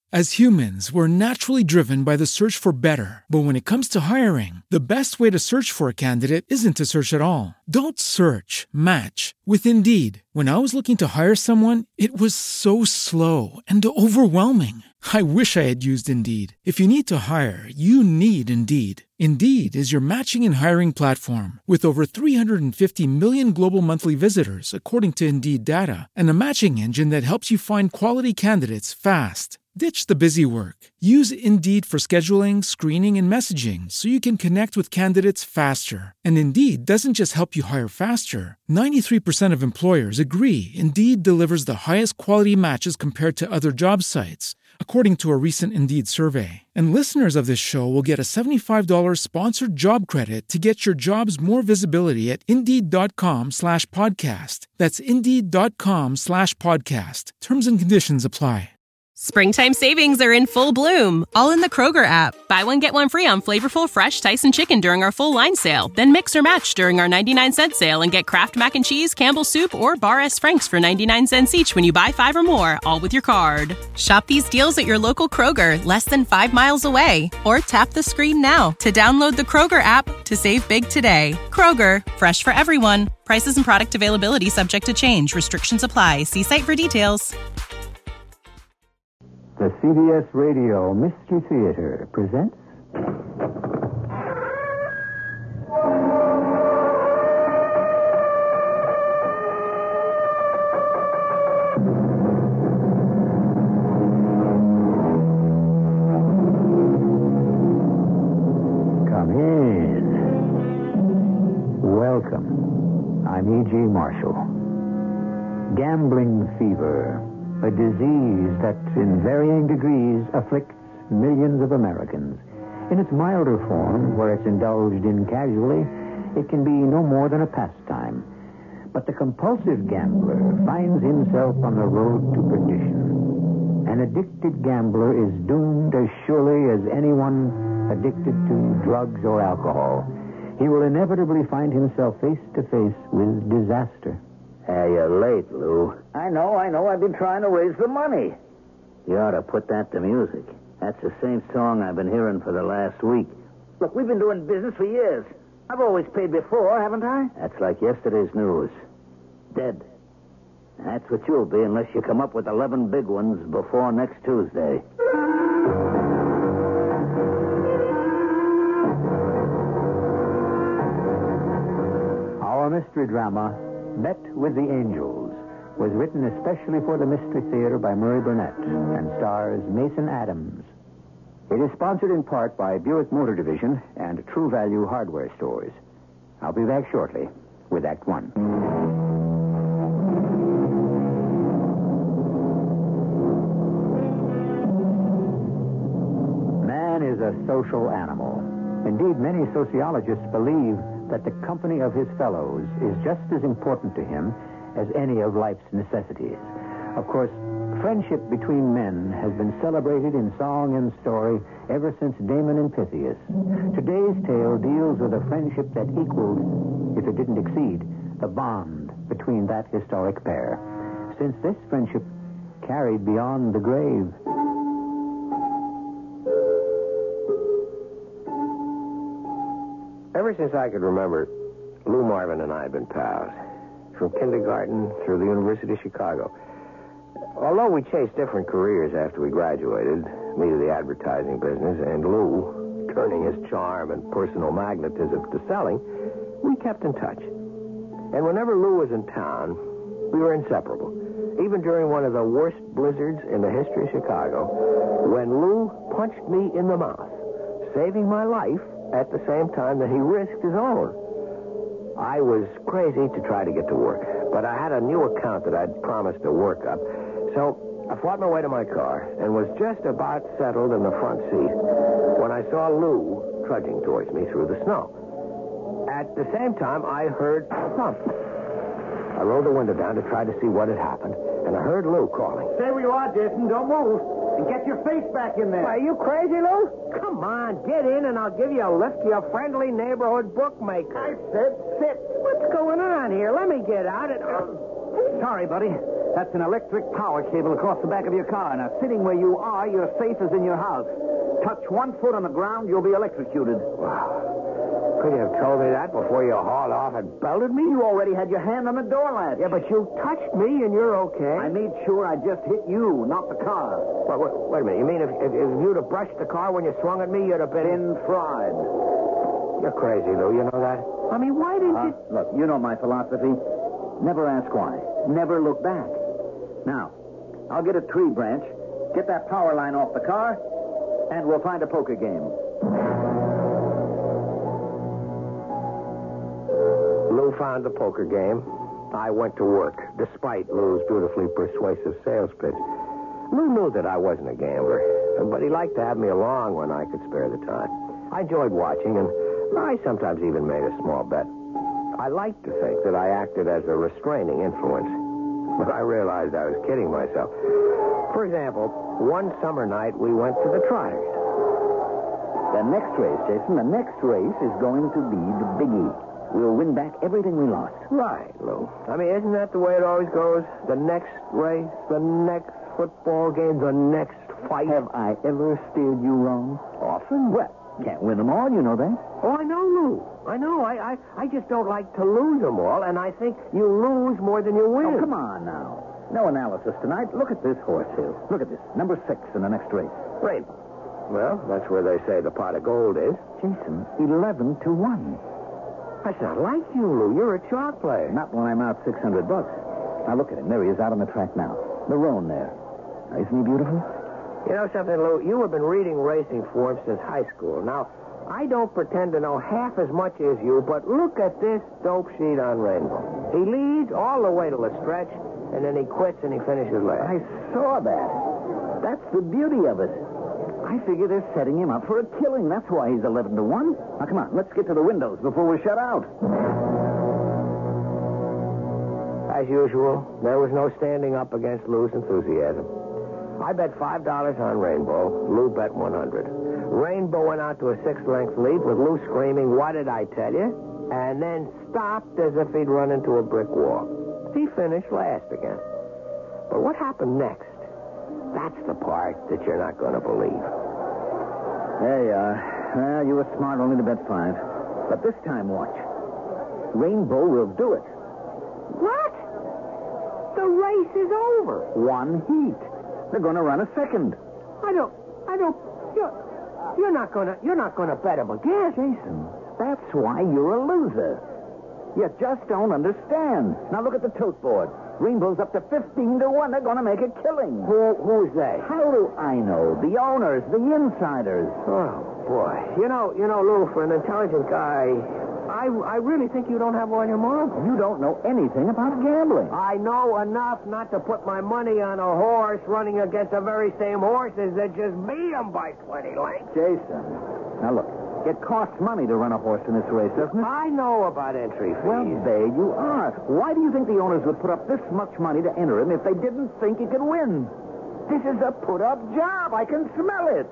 As humans, we're naturally driven by the search for better. But when it comes to hiring, the best way to search for a candidate isn't to search at all. Don't search, match with Indeed. When I was looking to hire someone, it was so slow and overwhelming. I wish I had used Indeed. If you need to hire, you need Indeed. Indeed is your matching and hiring platform with over 350 million global monthly visitors, according to Indeed data, and a matching engine that helps you find quality candidates fast. Ditch the busy work. Use Indeed for scheduling, screening, and messaging so you can connect with candidates faster. And Indeed doesn't just help you hire faster. 93% of employers agree Indeed delivers the highest quality matches compared to other job sites, according to a recent Indeed survey. And listeners of this show will get a $75 sponsored job credit to get your jobs more visibility at Indeed.com/podcast. That's Indeed.com/podcast. Terms and conditions apply. Springtime savings are in full bloom, all in the Kroger app. Buy one, get one free on flavorful, fresh Tyson chicken during our full line sale. Then mix or match during our 99-cent sale and get Kraft Mac and Cheese, Campbell's Soup, or Bar S. Frank's for 99 cents each when you buy 5 or more, all with your card. Shop these deals at your local Kroger, less than 5 miles away. Or tap the screen now to download the Kroger app to save big today. Kroger, fresh for everyone. Prices and product availability subject to change. Restrictions apply. See site for details. The CBS Radio Mystery Theater presents... Come in. Welcome. I'm E.G. Marshall. Gambling fever. A disease that, in varying degrees, afflicts millions of Americans. In its milder form, where it's indulged in casually, it can be no more than a pastime. But the compulsive gambler finds himself on the road to perdition. An addicted gambler is doomed as surely as anyone addicted to drugs or alcohol. He will inevitably find himself face to face with disaster. Hey, you're late, Lou. I know. I've been trying to raise the money. You ought to put that to music. That's the same song I've been hearing for the last week. Look, we've been doing business for years. I've always paid before, haven't I? That's like yesterday's news. Dead. That's what you'll be unless you come up with 11 big ones before next Tuesday. Our mystery drama... Bet with the Angels was written especially for the Mystery Theater by Murray Burnett and stars Mason Adams. It is sponsored in part by Buick Motor Division and True Value Hardware Stores. I'll be back shortly with Act One. Man is a social animal. Indeed, many sociologists believe that the company of his fellows is just as important to him as any of life's necessities. Of course, friendship between men has been celebrated in song and story ever since Damon and Pythias. Today's tale deals with a friendship that equaled, if it didn't exceed, the bond between that historic pair. Since this friendship carried beyond the grave. Ever since I could remember, Lou Marvin and I have been pals. From kindergarten through the University of Chicago. Although we chased different careers after we graduated, me to the advertising business, and Lou turning his charm and personal magnetism to selling, we kept in touch. And whenever Lou was in town, we were inseparable. Even during one of the worst blizzards in the history of Chicago, when Lou punched me in the mouth, saving my life at the same time that he risked his own. I was crazy to try to get to work, but I had a new account that I'd promised to work up. So I fought my way to my car and was just about settled in the front seat when I saw Lou trudging towards me through the snow. At the same time, I heard a thump. I rolled the window down to try to see what had happened, and I heard Lou calling. Stay where you are, Jason. Don't move. And get your face back in there. Are you crazy, Lou? Come on, get in, and I'll give you a lift to your friendly neighborhood bookmaker. I said sit. What's going on here? Let me get out. Sorry, buddy. That's an electric power cable across the back of your car. Now, sitting where you are, you're safe as in your house. Touch 1 foot on the ground, you'll be electrocuted. Could you have told me that before you hauled off and belted me? You already had your hand on the door latch. Yeah, but you touched me and you're okay. I made sure I just hit you, not the car. Wait a minute. You mean if you'd have brushed the car when you swung at me, you'd have been fried. You're crazy, Lou. You know that? I mean, why didn't you... Look, you know my philosophy. Never ask why. Never look back. Now, I'll get a tree branch, get that power line off the car, and we'll find a poker game. Lou found the poker game. I went to work, despite Lou's beautifully persuasive sales pitch. Lou knew that I wasn't a gambler, but he liked to have me along when I could spare the time. I enjoyed watching, and I sometimes even made a small bet. I liked to think that I acted as a restraining influence, but I realized I was kidding myself. For example, one summer night we went to the Trotters. The next race, Jason, the next race is going to be the biggie. We'll win back everything we lost. Right, Lou. I mean, isn't that the way it always goes? The next race, the next football game, the next fight. Have I ever steered you wrong? Often? Well, can't win them all, you know that. Oh, I know, Lou. I know. I just don't like to lose them all, and I think you lose more than you win. Oh, come on now. No analysis tonight. Look at this horse here. Look at this. Number 6 in the next race. Rainbow. Well, that's where they say the pot of gold is. Jason, 11 to 1. That's not like you, Lou. You're a chalk player. Not when I'm out $600. Now look at him. There he is out on the track now. The roan there. Now, isn't he beautiful? You know something, Lou? You have been reading racing forms since high school. Now, I don't pretend to know half as much as you, but look at this dope sheet on Rainbow. He leads all the way to the stretch, and then he quits and he finishes last. I saw that. That's the beauty of it. I figure they're setting him up for a killing. That's why he's 11 to 1. Now, come on. Let's get to the windows before we're shut out. As usual, there was no standing up against Lou's enthusiasm. I bet $5 on Rainbow. Lou bet 100. Rainbow went out to a 6-length lead with Lou screaming, "What did I tell you?" and then stopped as if he'd run into a brick wall. He finished last again. But what happened next? That's the part that you're not going to believe. There you are. Well, you were smart only to bet 5. But this time, watch. Rainbow will do it. What? The race is over. 1 heat. They're going to run a second. I don't. You're not gonna bet him again, Jason. That's why you're a loser. You just don't understand. Now look at the tote board. Rainbow's up to 15 to 1. They're going to make a killing. Who's they? How do I know? The owners, the insiders. Oh boy. You know, Lou, for an intelligent guy, I really think you don't have all your marbles. You don't know anything about gambling. I know enough not to put my money on a horse running against the very same horses that just beat him by 20 lengths. Jason, now look, it costs money to run a horse in this race, doesn't it? I know about entry fees. Well, there you are. Why do you think the owners would put up this much money to enter him if they didn't think he could win? This is a put-up job. I can smell it.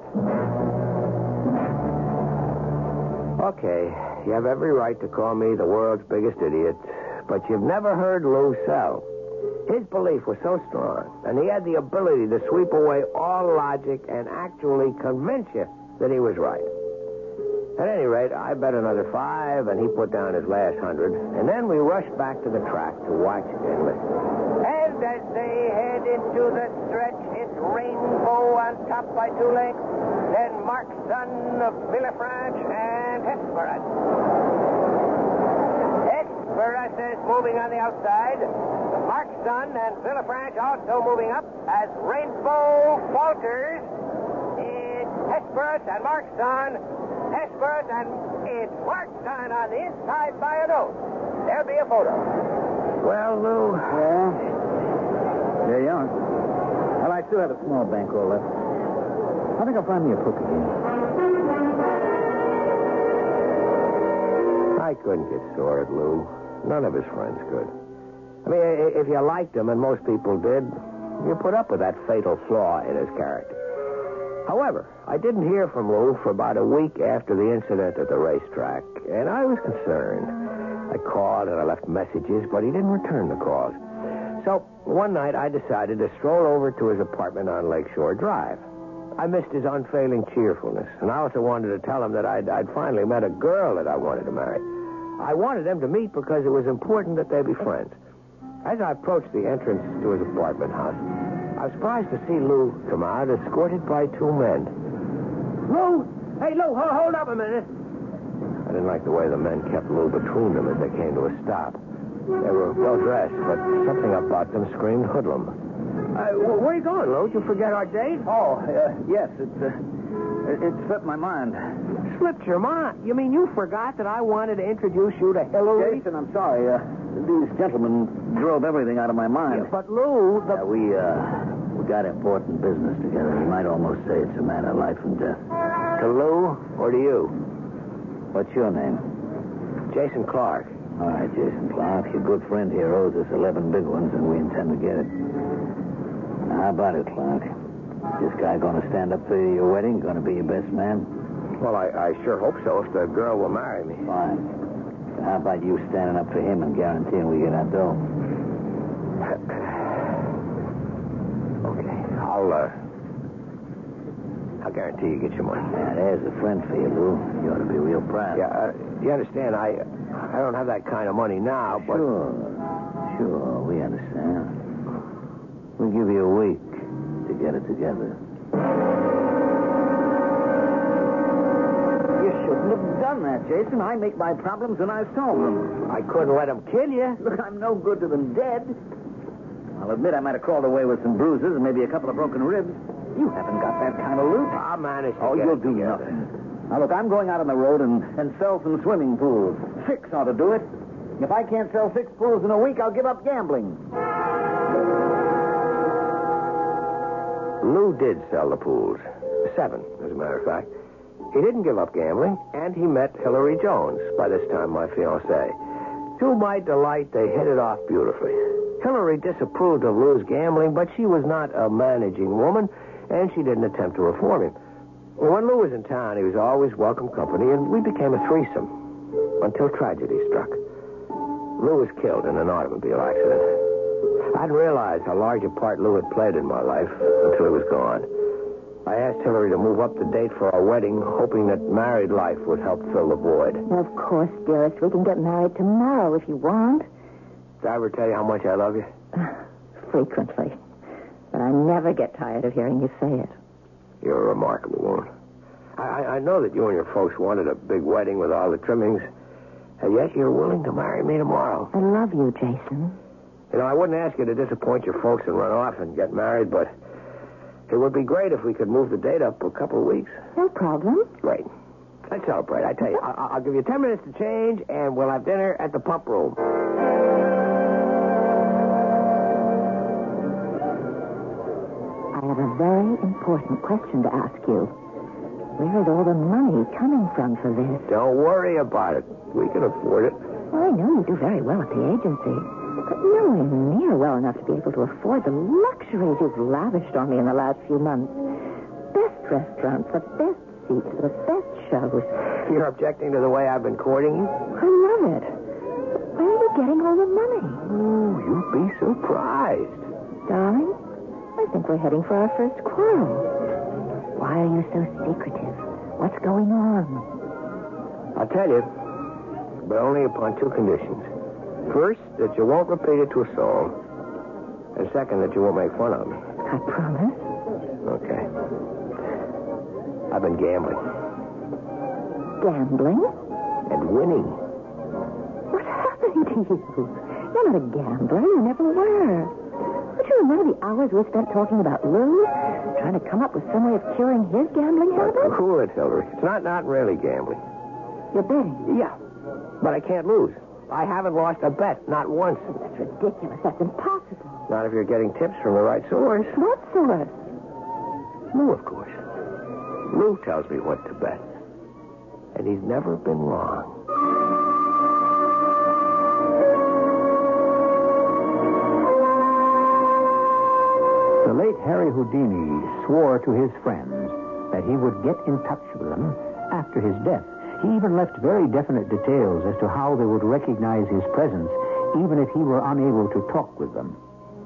Okay, you have every right to call me the world's biggest idiot, but you've never heard Lou sell. His belief was so strong, and he had the ability to sweep away all logic and actually convince you that he was right. At any rate, I bet another 5, and he put down his last 100, and then we rushed back to the track to watch and listen. And as they head into the stretch, it's Rainbow on top by 2 lengths, then Mark Son of Villafranche and Hesperus. Hesperus is moving on the outside. Mark Son and Villafranche also moving up as Rainbow falters. It's Hesperus and Mark Son. Hesperus and it's Mark Son on the inside by a nose. There'll be a photo. Well, Lou. Yeah. There you are. Well, I still have a small bankroll left. I think I'll find me a poker game. I couldn't get sore at Lou. None of his friends could. I mean, if you liked him, and most people did, you put up with that fatal flaw in his character. However, I didn't hear from Lou for about a week after the incident at the racetrack, and I was concerned. I called and I left messages, but he didn't return the calls. So, one night I decided to stroll over to his apartment on Lakeshore Drive. I missed his unfailing cheerfulness, and I also wanted to tell him that I'd finally met a girl that I wanted to marry. I wanted them to meet because it was important that they be friends. As I approached the entrance to his apartment house, I was surprised to see Lou come out, escorted by two men. Lou! Hey, Lou, hold up a minute. I didn't like the way the men kept Lou between them as they came to a stop. They were well-dressed, but something about them screamed hoodlum. Where are you going, Lou? Did you forget our date? Oh, yes, it slipped my mind. Slipped your mind? You mean you forgot that I wanted to introduce you to Hillary? Jason, I'm sorry. These gentlemen drove everything out of my mind. Yeah, but Lou, We got important business together. You might almost say it's a matter of life and death. To Lou or to you? What's your name? Jason Clark. All right, Jason Clark. Your good friend here owes us 11 big ones, and we intend to get it. Now, how about it, Clark? This guy going to stand up for your wedding? Going to be your best man? Well, I sure hope so, if the girl will marry me. Fine. So how about you standing up for him and guaranteeing we get our dough? Okay, I'll guarantee you get your money. Yeah, there's a friend for you, Lou. You ought to be real proud. Yeah, you understand, I don't have that kind of money now, but... Sure, we understand. We'll give you a week to get it together. You shouldn't have done that, Jason. I make my problems and I solve them. I couldn't let him kill you. Look, I'm no good to them dead. I'll admit I might have crawled away with some bruises and maybe a couple of broken ribs. You haven't got that kind of loot. I'll manage to get you'll it do together. nothing. Now, look, I'm going out on the road and sell some swimming pools. 6 ought to do it. If I can't sell 6 pools in a week, I'll give up gambling. Lou did sell the pools. 7, as a matter of fact. He didn't give up gambling, and he met Hillary Jones, by this time my fiancée. To my delight, they hit it off beautifully. Hillary disapproved of Lou's gambling, but she was not a managing woman, and she didn't attempt to reform him. When Lou was in town, he was always welcome company, and we became a threesome, until tragedy struck. Lou was killed in an automobile accident. I didn't realize how large a part Lou had played in my life until he was gone. I asked Hillary to move up the date for our wedding, hoping that married life would help fill the void. Well, of course, dearest. We can get married tomorrow if you want. Did I ever tell you how much I love you? Frequently. But I never get tired of hearing you say it. You're a remarkable woman. I know that you and your folks wanted a big wedding with all the trimmings, and yet you're willing to marry me tomorrow. I love you, Jason. You know, I wouldn't ask you to disappoint your folks and run off and get married, but it would be great if we could move the date up a couple of weeks. No problem. Great. Let's celebrate. I tell you, I'll give you 10 minutes to change, and we'll have dinner at the pump room. I have a very important question to ask you. Where is all the money coming from for this? Don't worry about it. We can afford it. Well, I know you do very well at the agency, but nowhere near well enough to be able to afford the luxuries you've lavished on me in the last few months. Best restaurants, the best seats, the best shows. You're objecting to the way I've been courting you? I love it. But where are you getting all the money? Oh, you'd be surprised. Darling, I think we're heading for our first quarrel. Why are you so secretive? What's going on? I'll tell you, but only upon 2 conditions. First, that you won't repeat it to a soul. And second, that you won't make fun of me. I promise. Okay. I've been gambling. Gambling? And winning. What's happening to you? You're not a gambler. You never were. Don't you remember the hours we spent talking about Lou? Trying to come up with some way of curing his gambling habit? Cool it, Hillary. It's not really gambling. You're betting? Yeah. But I can't lose. I haven't lost a bet, not once. That's ridiculous. That's impossible. Not if you're getting tips from the right source. What source? Lou, of course. Lou tells me what to bet. And he's never been wrong. The late Harry Houdini swore to his friends that he would get in touch with them after his death. He even left very definite details as to how they would recognize his presence, even if he were unable to talk with them.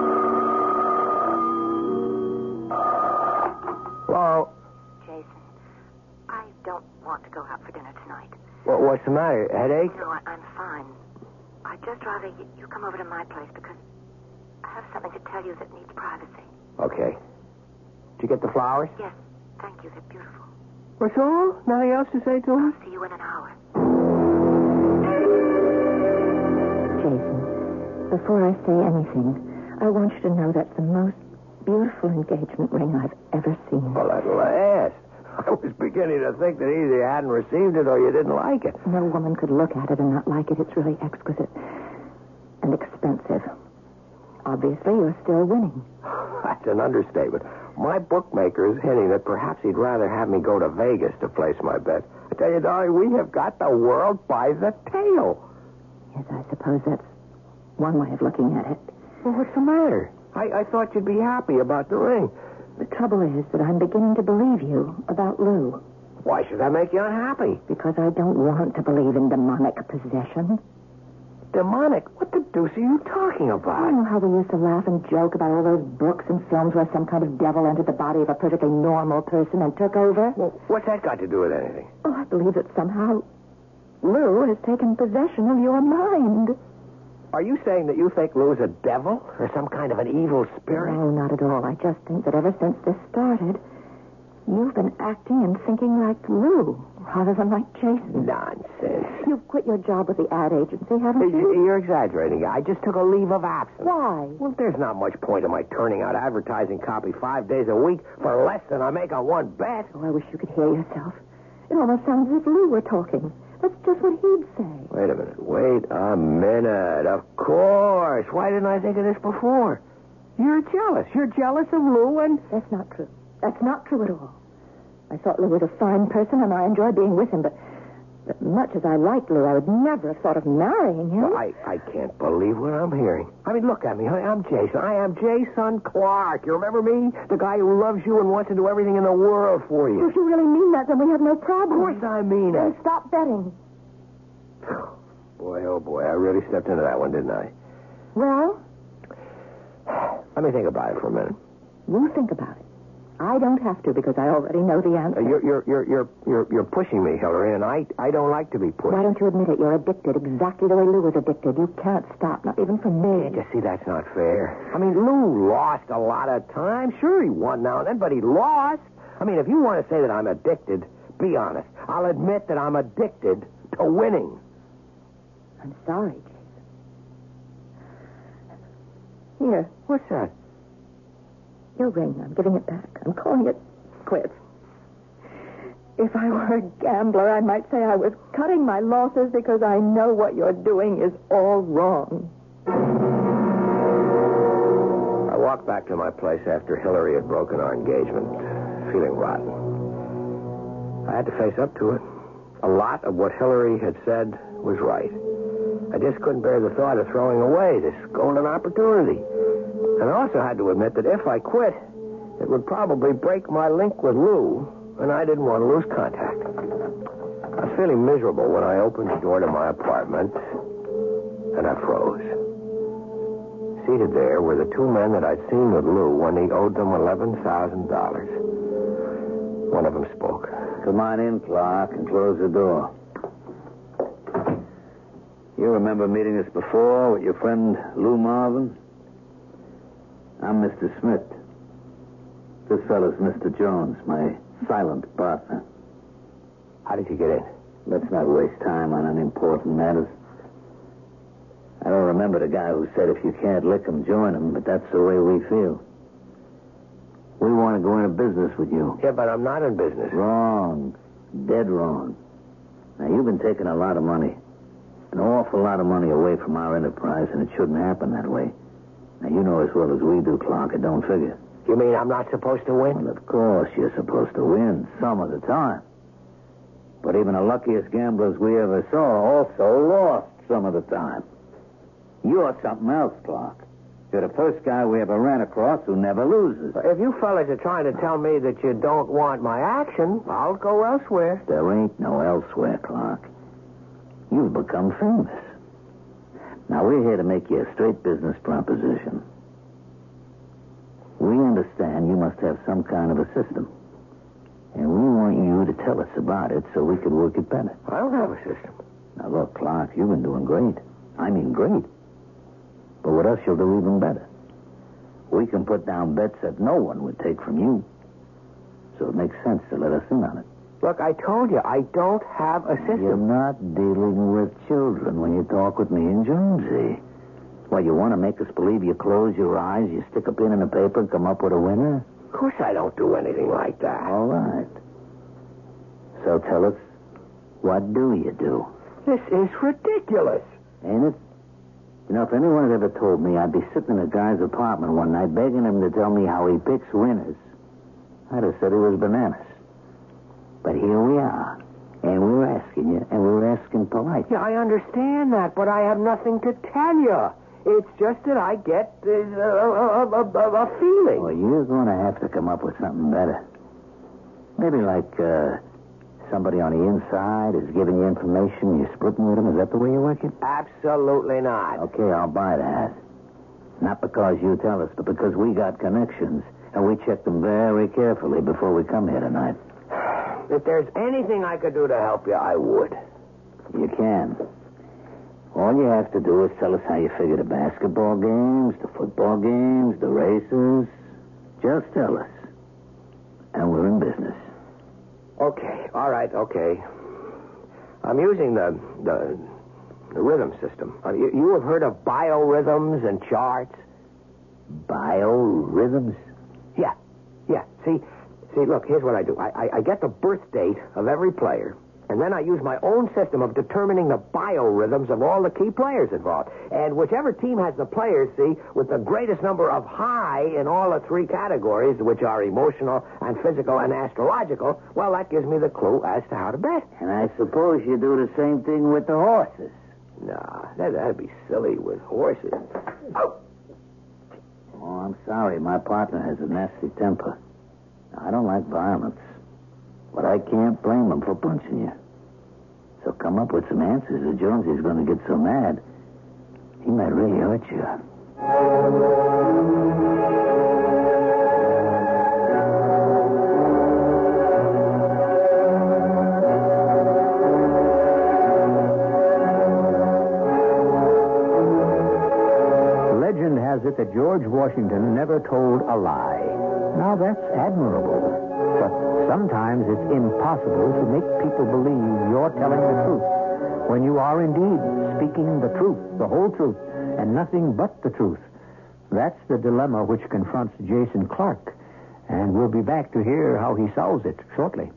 Hello? Jason, I don't want to go out for dinner tonight. What's the matter? Headache? No, I'm fine. I'd just rather you come over to my place because I have something to tell you that needs privacy. Okay. Did you get the flowers? Yes, thank you. They're beautiful. What's all? Nothing else to say to him? I'll see you in an hour. Jason, before I say anything, I want you to know that's the most beautiful engagement ring I've ever seen. Well, at last. I was beginning to think that either you hadn't received it or you didn't like it. No woman could look at it and not like it. It's really exquisite and expensive. Obviously, you're still winning. That's an understatement. My bookmaker is hinting that perhaps he'd rather have me go to Vegas to place my bet. I tell you, darling, we have got the world by the tail. Yes, I suppose that's one way of looking at it. Well, what's the matter? I thought you'd be happy about the ring. The trouble is that I'm beginning to believe you about Lou. Why should that make you unhappy? Because I don't want to believe in demonic possession. Demonic? What the deuce are you talking about? You know how we used to laugh and joke about all those books and films where some kind of devil entered the body of a perfectly normal person and took over? Well, what's that got to do with anything? Oh, I believe that somehow Lou has taken possession of your mind. Are you saying that you think Lou's a devil or some kind of an evil spirit? No, not at all. I just think that ever since this started, you've been acting and thinking like Lou rather than like Jason. Nonsense. You've quit your job with the ad agency, haven't you? You're exaggerating. I just took a leave of absence. Why? Well, there's not much point in my turning out advertising copy 5 days a week for less than I make on one bet. Oh, I wish you could hear yourself. It almost sounds as if Lou were talking. That's just what he'd say. Wait a minute. Of course. Why didn't I think of this before? You're jealous. You're jealous of Lou and... That's not true. That's not true at all. I thought Lou was a fine person, and I enjoyed being with him, but much as I liked Lou, I would never have thought of marrying him. Well, I can't believe what I'm hearing. I mean, look at me. I'm Jason. I am Jason Clark. You remember me? The guy who loves you and wants to do everything in the world for you. If you really mean that, then we have no problem. Of course I mean then it. Stop betting. Boy, oh boy, I really stepped into that one, didn't I? Well? Let me think about it for a minute. You think about it. I don't have to because I already know the answer. You're pushing me, Hillary, and I don't like to be pushed. Why don't you admit it? You're addicted exactly the way Lou was addicted. You can't stop, not even for me. Can't you see that's not fair? I mean, Lou lost a lot of time. Sure, he won now and then, but he lost. I mean, if you want to say that I'm addicted, be honest. I'll admit that I'm addicted to winning. I'm sorry, Jason. Here. What's that? Your ring. I'm giving it back. I'm calling it quits. If I were a gambler, I might say I was cutting my losses because I know what you're doing is all wrong. I walked back to my place after Hillary had broken our engagement, feeling rotten. I had to face up to it. A lot of what Hillary had said was right. I just couldn't bear the thought of throwing away this golden opportunity. And I also had to admit that if I quit, it would probably break my link with Lou, and I didn't want to lose contact. I was feeling miserable when I opened the door to my apartment, and I froze. Seated there were the two men that I'd seen with Lou when he owed them $11,000. One of them spoke. Come on in, Clark, and close the door. You remember meeting us before with your friend Lou Marvin? I'm Mr. Smith. This fellow's Mr. Jones, my silent partner. How did you get in? Let's not waste time on unimportant matters. I don't remember the guy who said if you can't lick 'em, join 'em, but that's the way we feel. We want to go into business with you. Yeah, but I'm not in business. Wrong. Dead wrong. Now, you've been taking a lot of money. An awful lot of money away from our enterprise, and it shouldn't happen that way. Now, you know as well as we do, Clark, it don't figure. You mean I'm not supposed to win? Well, of course you're supposed to win some of the time. But even the luckiest gamblers we ever saw also lost some of the time. You're something else, Clark. You're the first guy we ever ran across who never loses. If you fellas are trying to tell me that you don't want my action, I'll go elsewhere. There ain't no elsewhere, Clark. You've become famous. Now, we're here to make you a straight business proposition. We understand you must have some kind of a system. it so we could work it better. I don't have a system. Now, look, Clark, you've been doing great. I mean, great. But what else you'll do even better? We can put down bets that no one would take from you. So it makes sense to let us in on it. Look, I told you, I don't have a system. You're not dealing with children when you talk with me and Jonesy. Well, you want to make us believe you close your eyes, you stick a pin in the paper and come up with a winner? Of course I don't do anything like that. All right. So tell us, what do you do? This is ridiculous. Ain't it? You know, if anyone had ever told me I'd be sitting in a guy's apartment one night begging him to tell me how he picks winners, I'd have said he was bananas. But here we are, and we're asking you, and we're asking polite. Yeah, I understand that, but I have nothing to tell you. It's just that I get a feeling. Well, you're going to have to come up with something better. Maybe like somebody on the inside is giving you information, you're splitting with them. Is that the way you work it? Absolutely not. Okay, I'll buy that. Not because you tell us, but because we got connections, and we check them very carefully before we come here tonight. If there's anything I could do to help you, I would. You can. All you have to do is tell us how you figure the basketball games, the football games, the races. Just tell us. And we're in business. Okay, all right, okay. I'm using the rhythm system. You have heard of biorhythms and charts? Biorhythms? Yeah. See, look, here's what I do. I get the birth date of every player, and then I use my own system of determining the biorhythms of all the key players involved. And whichever team has the players, see, with the greatest number of high in all the three categories, which are emotional and physical and astrological, well, that gives me the clue as to how to bet. And I suppose you do the same thing with the horses. Nah, that'd be silly with horses. Oh, I'm sorry. My partner has a nasty temper. I don't like violence, but I can't blame him for punching you. So come up with some answers or Jonesy's going to get so mad, he might really hurt you. Legend has it that George Washington never told a lie. Now, that's admirable. But sometimes it's impossible to make people believe you're telling the truth when you are indeed speaking the truth, the whole truth, and nothing but the truth. That's the dilemma which confronts Jason Clark, and we'll be back to hear how he solves it shortly.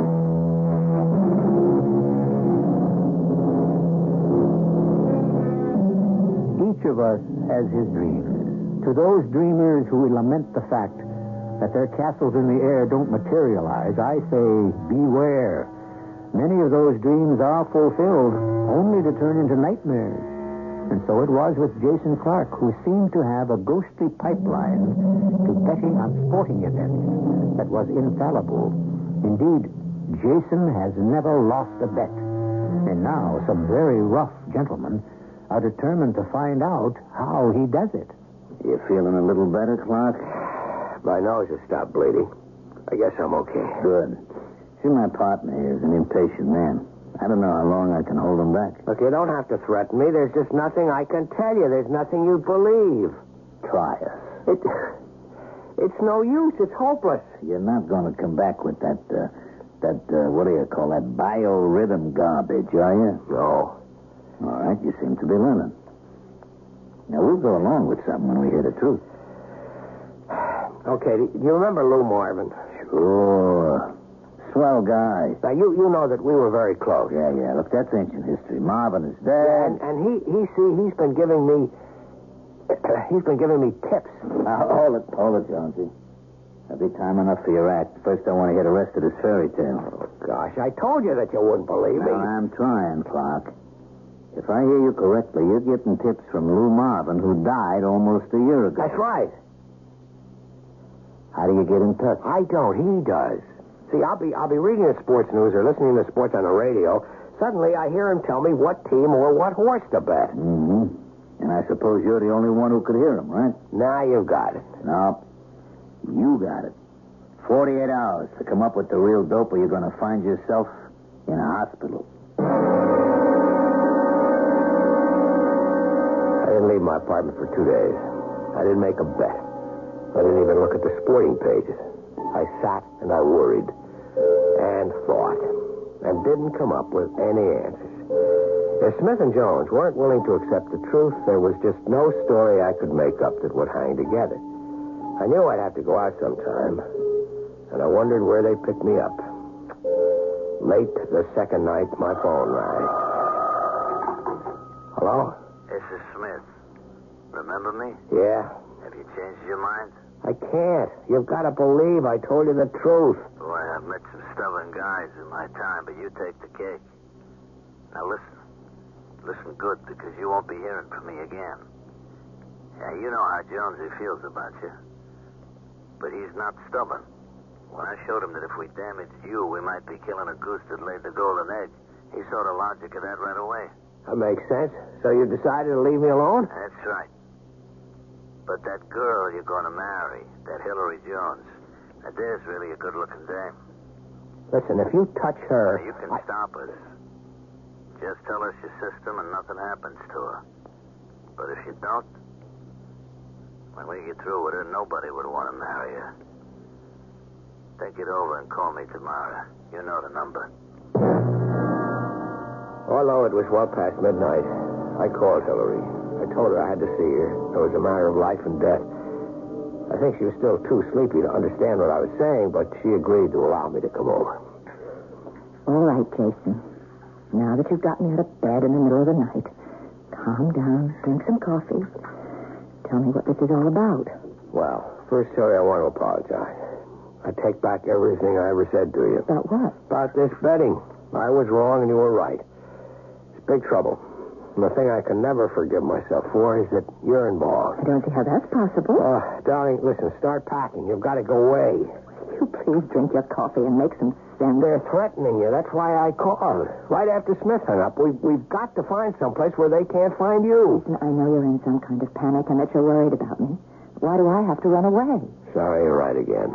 Each of us has his dreams. To those dreamers who lament the fact that their castles in the air don't materialize, I say, beware. Many of those dreams are fulfilled, only to turn into nightmares. And so it was with Jason Clark, who seemed to have a ghostly pipeline to betting on sporting events that was infallible. Indeed, Jason has never lost a bet. And now some very rough gentlemen are determined to find out how he does it. You feeling a little better, Clark? my nose has stopped bleeding. I guess I'm okay. Good. See, my partner here is an impatient man. I don't know how long I can hold him back. Look, you don't have to threaten me. There's just nothing I can tell you. There's nothing you believe. Try us. It's no use. It's hopeless. You're not going to come back with that what do you call that, biorhythm garbage, are you? No. All right, you seem to be learning. Now, we'll go along with something when we hear the truth. Okay, do you remember Lou Marvin? Sure. Swell guy. Now, you know that we were very close. Yeah. Look, that's ancient history. Marvin is dead. Yeah, and he's been giving me tips. Hold it, Jonesy. Every time enough for your act. First, I want to hear the rest of this fairy tale. Oh, gosh, I told you that you wouldn't believe me. Well, I'm trying, Clark. If I hear you correctly, you're getting tips from Lou Marvin, who died almost a year ago. That's right. How do you get in touch? I don't. He does. See, I'll be reading the sports news or listening to sports on the radio. Suddenly, I hear him tell me what team or what horse to bet. Mm-hmm. And I suppose you're the only one who could hear him, right? Now you got it. No. You got it. 48 hours to come up with the real dope, or you're going to find yourself in a hospital. I didn't leave my apartment for 2 days. I didn't make a bet. I didn't even look at the sporting pages. I sat and I worried and thought and didn't come up with any answers. If Smith and Jones weren't willing to accept the truth, there was just no story I could make up that would hang together. I knew I'd have to go out sometime, and I wondered where they'd pick me up. Late the second night, my phone rang. Hello? This is Smith. Remember me? Yeah? Have you changed your mind? I can't. You've got to believe I told you the truth. Boy, I've met some stubborn guys in my time, but you take the cake. Now listen. Listen good, because you won't be hearing from me again. Yeah, you know how Jonesy feels about you. But he's not stubborn. When I showed him that if we damaged you, we might be killing a goose that laid the golden egg, he saw the logic of that right away. That makes sense. So you decided to leave me alone? That's right. But that girl you're going to marry, that Hillary Jones, now there's really a good-looking dame. Listen, if you touch her... Now, you can stop us. Just tell us your system and nothing happens to her. But if you don't, when we get through with her, nobody would want to marry her. Think it over and call me tomorrow. You know the number. Although it was well past midnight, I called Hillary. I told her I had to see her. It was a matter of life and death. I think she was still too sleepy to understand what I was saying, but she agreed to allow me to come over. All right, Jason. Now that you've got me out of bed in the middle of the night, calm down, drink some coffee. Tell me what this is all about. Well, first, Hillary, I want to apologize. I take back everything I ever said to you. About what? About this betting. I was wrong and you were right. It's big trouble. And the thing I can never forgive myself for is that you're involved. I don't see how that's possible. Darling, listen, start packing. You've got to go away. You please drink your coffee and make some sense. They're threatening you. That's why I called. Right after Smith hung up, we've got to find someplace where they can't find you. Listen, I know you're in some kind of panic and that you're worried about me. Why do I have to run away? Sorry, you're right again.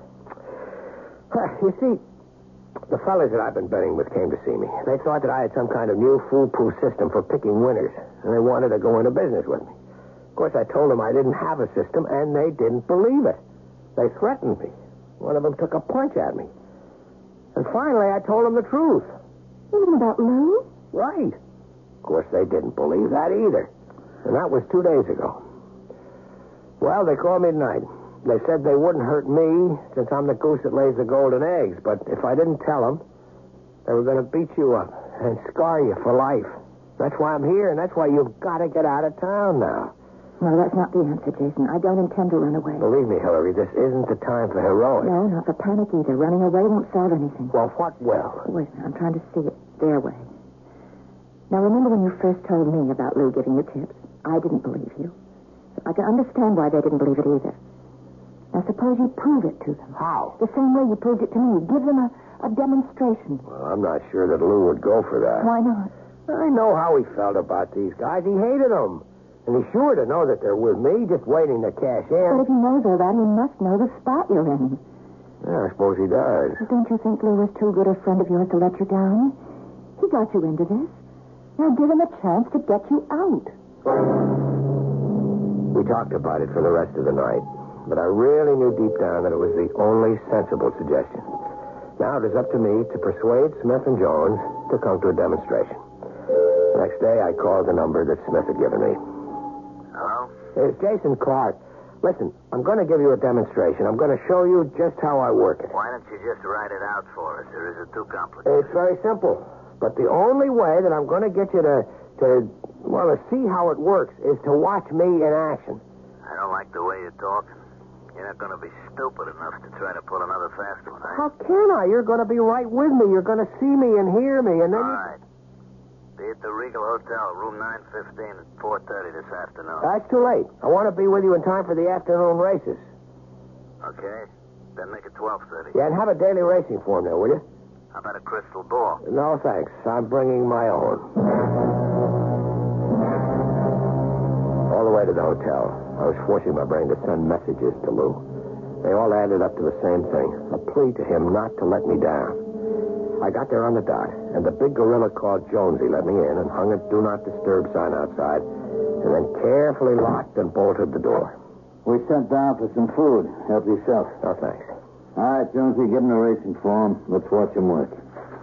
You see, the fellas that I've been betting with came to see me. They thought that I had some kind of new foolproof system for picking winners, and they wanted to go into business with me. Of course, I told them I didn't have a system, and they didn't believe it. They threatened me. One of them took a punch at me. And finally, I told them the truth. Even about Lou? Right. Of course, they didn't believe that either. And that was 2 days ago. Well, they called me tonight. They said they wouldn't hurt me since I'm the goose that lays the golden eggs. But if I didn't tell them, they were going to beat you up and scar you for life. That's why I'm here, and that's why you've got to get out of town now. No, that's not the answer, Jason. I don't intend to run away. Believe me, Hillary, this isn't the time for heroics. No, not for panic either. Running away won't solve anything. Well, what will? Wait a minute. I'm trying to see it their way. Now, remember when you first told me about Lou giving you tips? I didn't believe you. So I can understand why they didn't believe it either. Now, suppose you prove it to them. How? The same way you proved it to me. Give them a demonstration. Well, I'm not sure that Lou would go for that. Why not? I know how he felt about these guys. He hated them. And he's sure to know that they're with me, just waiting to cash in. But if he knows all that, he must know the spot you're in. Yeah, I suppose he does. Don't you think Lou was too good a friend of yours to let you down? He got you into this. Now give him a chance to get you out. We talked about it for the rest of the night, but I really knew deep down that it was the only sensible suggestion. Now it is up to me to persuade Smith and Jones to come to a demonstration. The next day, I called the number that Smith had given me. Hello? It's Jason Clark. Listen, I'm going to give you a demonstration. I'm going to show you just how I work it. Why don't you just write it out for us, or is it too complicated? It's very simple. But the only way that I'm going to get you to see how it works is to watch me in action. I don't like the way you're talking. You're not going to be stupid enough to try to pull another fast one, eh? How can I? You're going to be right with me. You're going to see me and hear me, and then... All right. Be at the Regal Hotel, room 915 at 4:30 this afternoon. That's too late. I want to be with you in time for the afternoon races. Okay. Then make it 12:30. Yeah, and have a daily racing form there, will you? How about a crystal ball? No, thanks. I'm bringing my own. All the way to the hotel, I was forcing my brain to send messages to Lou. They all added up to the same thing, a plea to him not to let me down. I got there on the dot, and the big gorilla called Jonesy let me in and hung a do not disturb sign outside, and then carefully locked and bolted the door. We sent down for some food. Help yourself. No, thanks. All right, Jonesy, give him the racing form. Let's watch him work.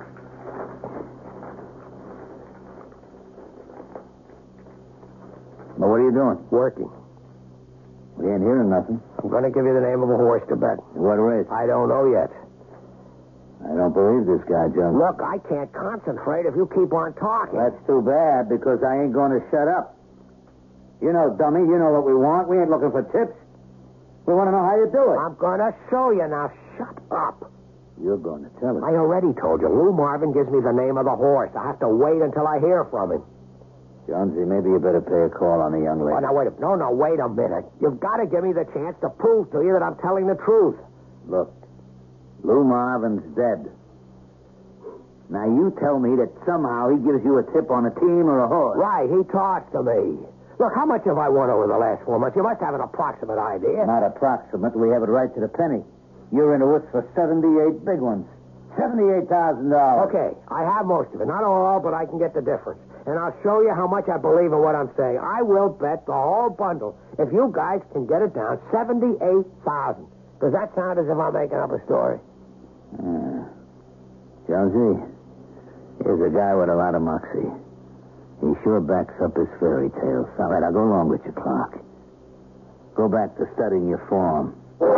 Well, what are you doing? Working. We ain't hearing nothing. I'm going to give you the name of a horse to bet. What race? I don't know yet. I don't believe this guy, Jonesy. Look, I can't concentrate if you keep on talking. That's too bad, because I ain't going to shut up. You know, dummy, you know what we want. We ain't looking for tips. We want to know how you do it. I'm going to show you now. Shut up. You're going to tell us. I already told you. Lou Marvin gives me the name of the horse. I have to wait until I hear from him. Jonesy, maybe you better pay a call on the young lady. Oh, now, wait a minute. You've got to give me the chance to prove to you that I'm telling the truth. Look, Lou Marvin's dead. Now, you tell me that somehow he gives you a tip on a team or a horse. Right, he talks to me. Look, how much have I won over the last 4 months? You must have an approximate idea. Not approximate. We have it right to the penny. You're into us for 78 big ones. $78,000. Okay, I have most of it. Not all, but I can get the difference. And I'll show you how much I believe in what I'm saying. I will bet the whole bundle, if you guys can get it down, $78,000. Does that sound as if I'm making up a story? Jonesy, here's a guy with a lot of moxie. He sure backs up his fairy tales. All right, I'll go along with your clock. Go back to studying your form.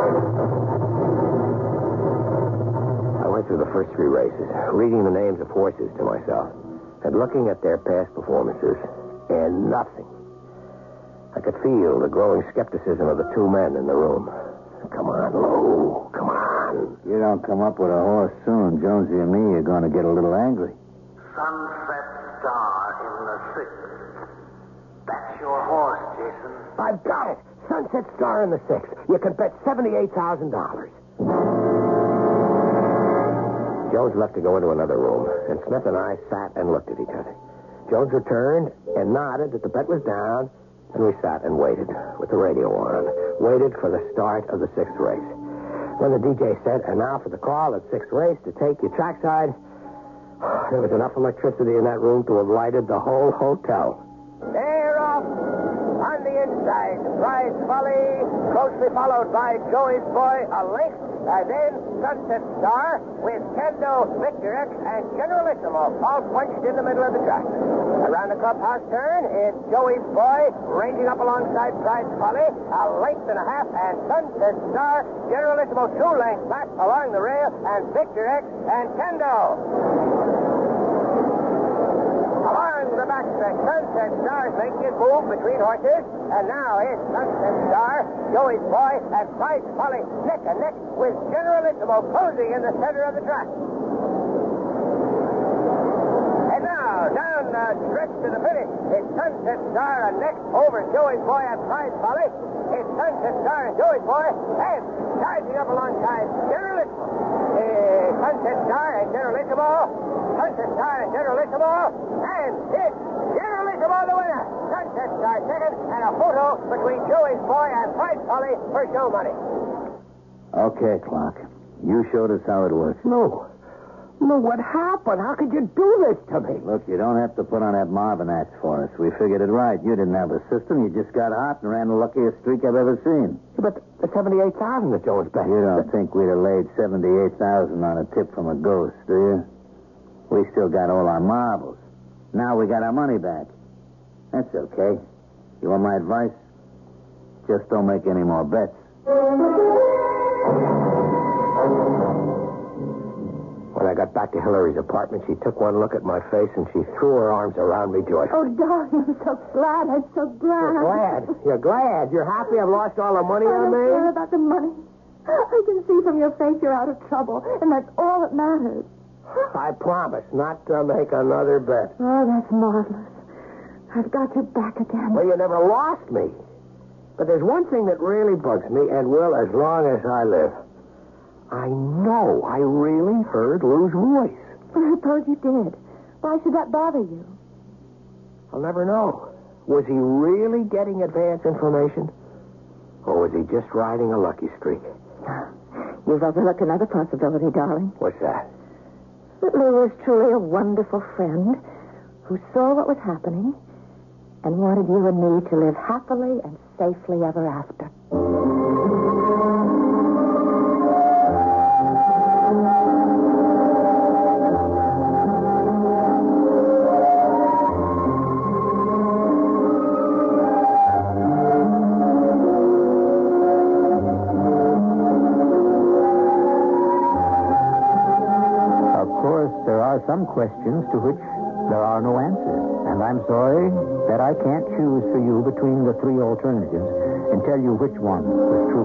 I went through the first 3 races, reading the names of horses to myself, and looking at their past performances, and nothing. I could feel the growing skepticism of the 2 men in the room. Come on, Lou. Come on. If you don't come up with a horse soon, Jonesy and me are going to get a little angry. Sunset Star in the 6th. That's your horse, Jason. I've got it. Sunset Star in the 6th. You can bet $78,000. Jones left to go into another room, and Smith and I sat and looked at each other. Jones returned and nodded that the bet was down, and we sat and waited with the radio on, waited for the start of the 6th race. When the DJ said, and now for the call at 6th race to take you trackside, there was enough electricity in that room to have lighted the whole hotel. They're off on the inside. Prize Folly, closely followed by Joey's Boy, a length, and then Sunset Star with Kendo, Victor X, and Generalissimo all punched in the middle of the track. Around the clubhouse turn is Joey's Boy, ranging up alongside Prize Folly, a length and a half, and Sunset Star, Generalissimo 2 lengths back along the rail, and Victor X and Kendo. Along the backstretch, Sunset Star's making his move between horses, and now it's Sunset Star, Joey's Boy, and Price Folly neck and neck with Generalissimo closing in the center of the track. And now, down the stretch to the finish, it's Sunset Star and next over Joey's Boy and Price Folly. It's Sunset Star and Joey's Boy, and charging up alongside Generalissimo. Sunset Star and Generalissimo. Sunset Star and Generalissimo, and it's Generalissimo the winner. Sunset Star second, and a photo between Joey's Boy and Price Folly for show money. Okay, Clock. You showed us how it works. Lou, what happened? How could you do this to me? Look, you don't have to put on that Marvin act for us. We figured it right. You didn't have a system. You just got hot and ran the luckiest streak I've ever seen. But the $78,000 that Jones bet. You don't think we'd have laid $78,000 on a tip from a ghost, do you? We still got all our marbles. Now we got our money back. That's okay. You want my advice? Just don't make any more bets. When I got back to Hillary's apartment, she took one look at my face and she threw her arms around me joyfully. Oh, darling, I'm so glad. I'm so glad. You're glad? You're glad? You're happy I've lost all the money I don't made? care about the money. I can see from your face you're out of trouble, and that's all that matters. I promise not to make another bet. Oh, that's marvelous. I've got you back again. Well, you never lost me. But there's one thing that really bugs me and will as long as I live. I know I really heard Lou's voice. But I suppose you did. Why should that bother you? I'll never know. Was he really getting advance information? Or was he just riding a lucky streak? You've overlooked another possibility, darling. What's that? that Lou was truly a wonderful friend who saw what was happening and wanted you and me to live happily and safely ever after. Some questions to which there are no answers. And I'm sorry that I can't choose for you between the three alternatives and tell you which one was true.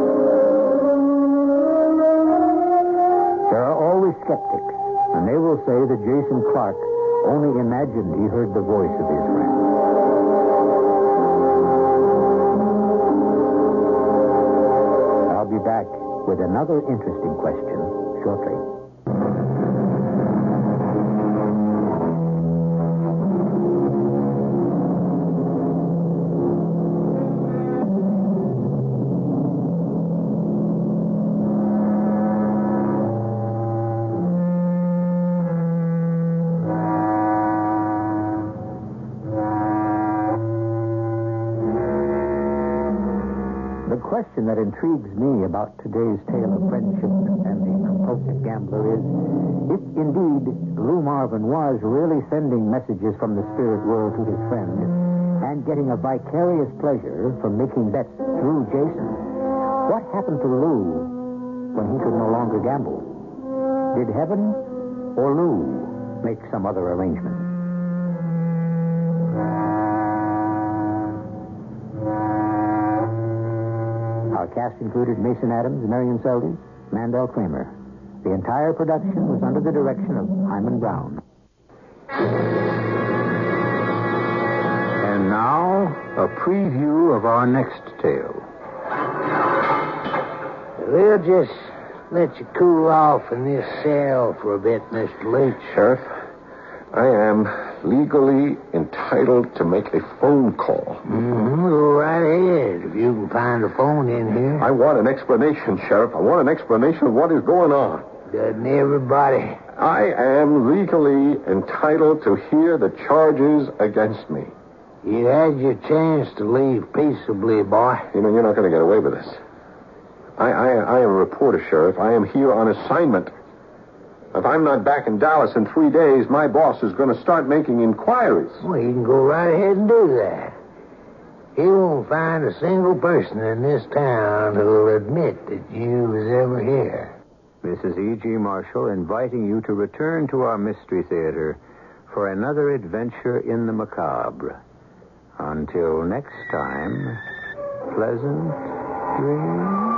There are always skeptics, and they will say that Jason Clark only imagined he heard the voice of his friend. I'll be back with another interesting question shortly. The question that intrigues me about today's tale of friendship and the compulsive gambler is, if indeed Lou Marvin was really sending messages from the spirit world to his friend and getting a vicarious pleasure from making bets through Jason, what happened to Lou when he could no longer gamble? Did heaven or Lou make some other arrangement? Our cast included Mason Adams, Marion Seldes, Mandel Kramer. The entire production was under the direction of Hyman Brown. And now, a preview of our next tale. We'll just let you cool off in this cell for a bit, Mr. Leach. Sheriff, I am legally entitled to make a phone call. Go right ahead if you can find a phone in here. I want an explanation, Sheriff. I want an explanation of what is going on. Doesn't everybody? I am legally entitled to hear the charges against me. You had your chance to leave peaceably, boy. You know, you're not going to get away with this. I am a reporter, Sheriff. I am here on assignment. If I'm not back in Dallas in 3 days, my boss is going to start making inquiries. Well, you can go right ahead and do that. He won't find a single person in this town who'll admit that you was ever here. This is E.G. Marshall inviting you to return to our Mystery Theater for another adventure in the macabre. Until next time, pleasant dreams.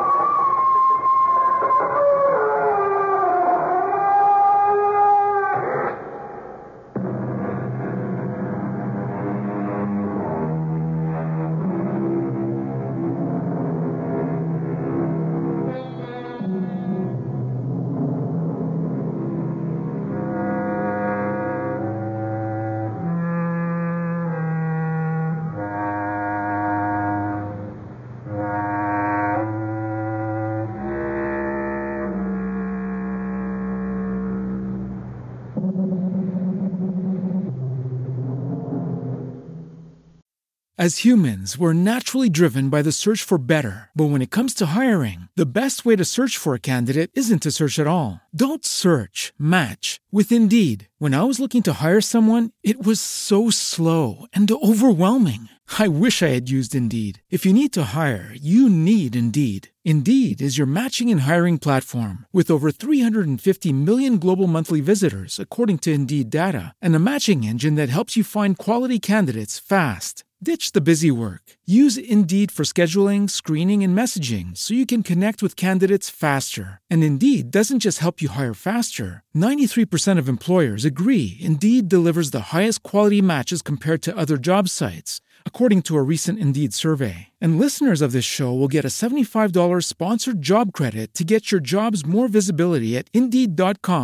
As humans, we're naturally driven by the search for better. But when it comes to hiring, the best way to search for a candidate isn't to search at all. Don't search, match with Indeed. When I was looking to hire someone, it was so slow and overwhelming. I wish I had used Indeed. If you need to hire, you need Indeed. Indeed is your matching and hiring platform with over 350 million global monthly visitors, according to Indeed data, and a matching engine that helps you find quality candidates fast. Ditch the busy work. Use Indeed for scheduling, screening, and messaging so you can connect with candidates faster. And Indeed doesn't just help you hire faster. 93% of employers agree Indeed delivers the highest quality matches compared to other job sites, according to a recent Indeed survey. And listeners of this show will get a $75 sponsored job credit to get your jobs more visibility at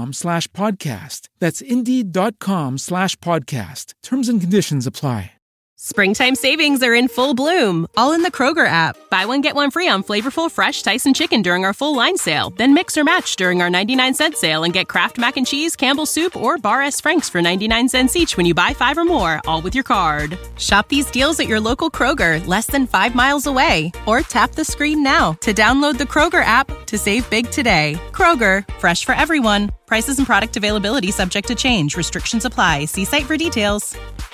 Indeed.com/podcast. That's Indeed.com/podcast. Terms and conditions apply. Springtime savings are in full bloom, all in the Kroger app. Buy one, get one free on flavorful, fresh Tyson chicken during our full line sale. Then mix or match during our 99-cent sale and get Kraft Mac and Cheese, Campbell's Soup, or Bar S. Frank's for 99 cents each when you buy 5 or more, all with your card. Shop these deals at your local Kroger, less than 5 miles away. Or tap the screen now to download the Kroger app to save big today. Kroger, fresh for everyone. Prices and product availability subject to change. Restrictions apply. See site for details.